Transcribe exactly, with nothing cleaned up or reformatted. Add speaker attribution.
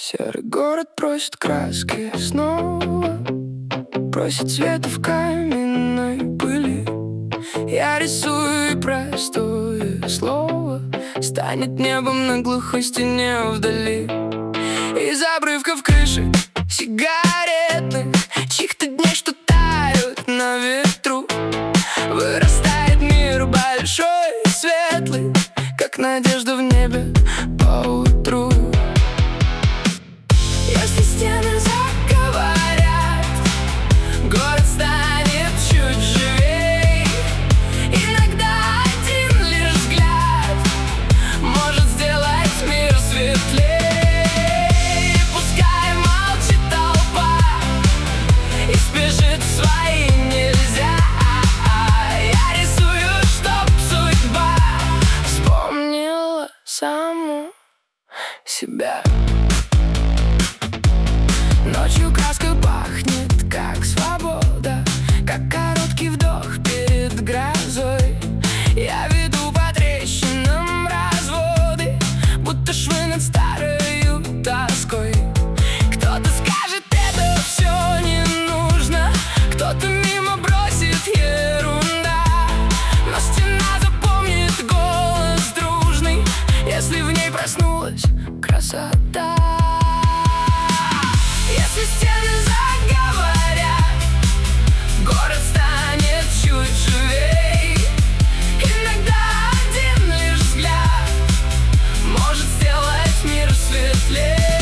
Speaker 1: Серый город просит краски снова, просит цвета в каменной пыли. Я рисую, и простое слово станет небом на глухой стене вдали. Из обрывков крыши сигаретных чьих-то дней, что тают на ветру, вырастает мир большой и светлый, как надежда в небе поутру. Если стены заговорят, город станет чуть живей. Иногда один лишь взгляд может сделать мир светлей. Пускай молчит толпа и спешит в свои нельзя. Я рисую, чтоб судьба вспомнила саму себя. Ночью краска пахнет, как свобода, как короткий вдох перед грозой. Я веду по трещинам разводы, будто швы над старою тоской. Кто-то скажет, это все не нужно, кто-то мимо бросит, ерунда. Но стена запомнит голос дружный, если в ней проснулась красота. Если стены заговорят, город станет чуть живей. Иногда один лишь взгляд может сделать мир светлее.